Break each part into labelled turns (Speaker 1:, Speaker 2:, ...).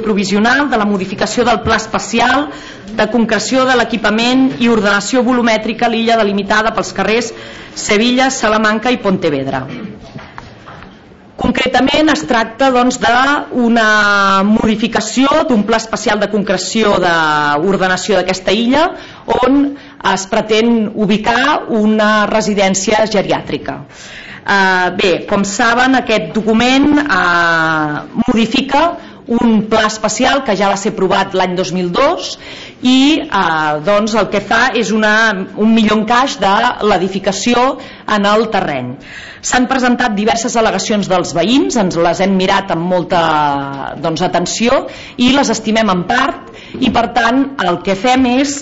Speaker 1: provisional de la modificació del pla especial de concreció de l'equipament i ordenació volumètrica a l'illa delimitada pels carrers Sevilla, Salamanca i Pontevedra. Concretament es tracta d'una modificació d'un pla especial de concreció d'ordenació d'aquesta illa on es pretén ubicar una residència geriàtrica. Bé, com saben, aquest document modifica un pla especial que ja va ser aprovat l'any 2002 i el que fa és un millor encaix de l'edificació en el terreny. S'han presentat diverses al·legacions dels veïns, ens les hem mirat amb molta atenció i les estimem en part, i per tant el que fem és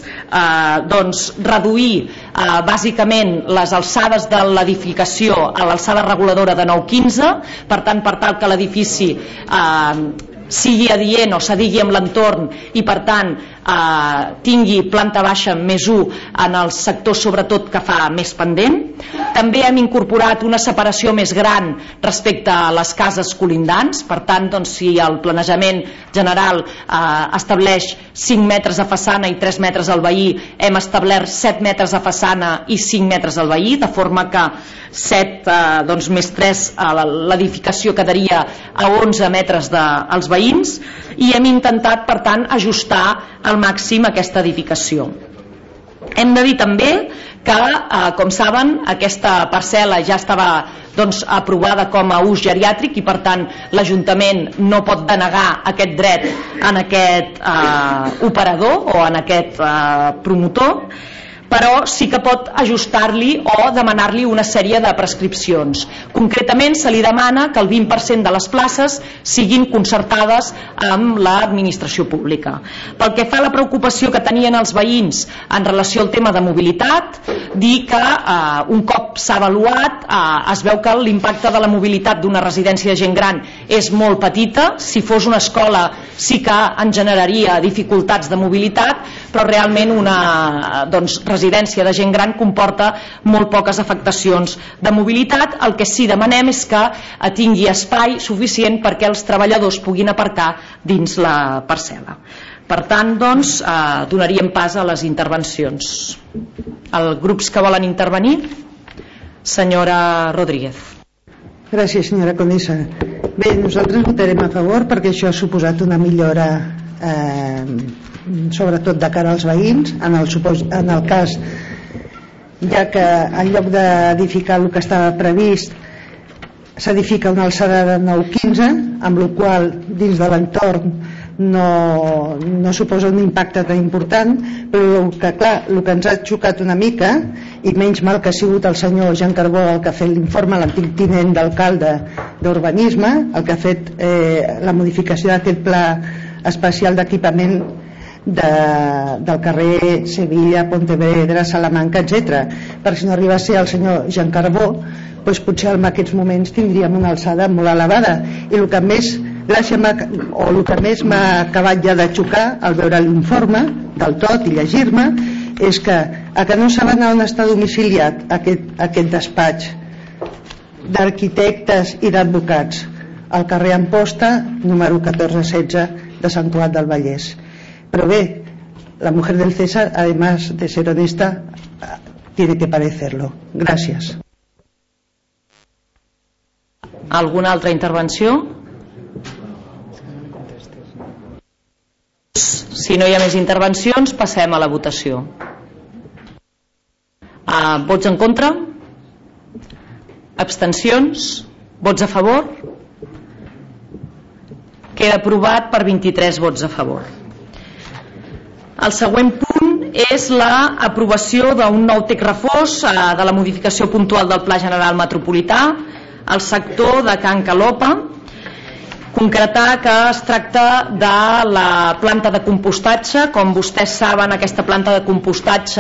Speaker 1: reduir bàsicament les alçades de l'edificació a l'alçada reguladora de 9,15, per tant per tal que l'edifici sigui adient o s'adigui amb l'entorn i per tant tingui planta baixa més 1 en el sector sobretot que fa més pendent. També hem incorporat una separació més gran respecte a les cases colindants, per tant si el planejament general estableix 5 metres de façana i 3 metres al veí, hem establert 7 metres de façana i 5 metres al veí, de forma que 7 més 3 l'edificació quedaria a 11 metres als veïns, i hem intentat per tant ajustar al màxim aquesta edificació. Hem de dir també que, com saben, aquesta parcel·la ja estava aprovada com a ús geriàtric i per tant l'Ajuntament no pot denegar aquest dret en aquest operador o en aquest promotor, però sí que pot ajustar-li o demanar-li una sèrie de prescripcions. Concretament se li demana que el 20% de les places siguin concertades amb l'administració pública. Pel que fa a la preocupació que tenien els veïns en relació al tema de mobilitat, dir que un cop s'ha avaluat es veu que l'impacte de la mobilitat d'una residència de gent gran és molt petita. Si fos una escola sí que en generaria dificultats de mobilitat, però realment una residència de gent gran comporta molt poques afectacions de mobilitat. El que sí demanem és que tingui espai suficient perquè els treballadors puguin aparcar dins la parcel·la. Per tant, donaríem pas a les intervencions. Els grups que volen intervenir? Senyora Rodríguez.
Speaker 2: Gràcies, senyora Condessa. Bé, nosaltres votarem a favor perquè això ha suposat una millora sobretot de cara als veïns en el cas ja que en lloc d'edificar el que estava previst s'edifica una alçada de 9,15, amb la qual dins de l'entorn no suposa un impacte tan important, però que clar, el que ens ha xocat una mica, i menys mal que ha sigut el senyor Jean Carbó el que ha fet l'informe, l'antic tinent d'alcalde d'urbanisme, el que ha fet la modificació d'aquest pla especial d'equipament del carrer Sevilla, Pontevedra, Salamanca, etc. Perquè si no arriba a ser el senyor Jean Carbó, doncs potser en aquests moments tindríem una alçada molt elevada. I el que més m'ha acabat ja de xocar al veure l'informe del tot i llegir-me és que no saben on està domiciliat aquest despatx d'arquitectes i d'advocats, al carrer Amposta número 1416 de Sant Cugat del Vallès. Pero ve, la mujer del César, además de ser honesta, tiene que parecerlo. Gracias.
Speaker 1: ¿Alguna altra intervenció? Si no hi ha més intervencions, passem a la votació. Vots en contra? Abstencions? Vots a favor? Queda aprovat per 23 vots a favor. El següent punt és l'aprovació d'un nou text refós de la modificació puntual del Pla General Metropolità al sector de Can Calopa. Concretar que es tracta de la planta de compostatge. Com vostès saben, aquesta planta de compostatge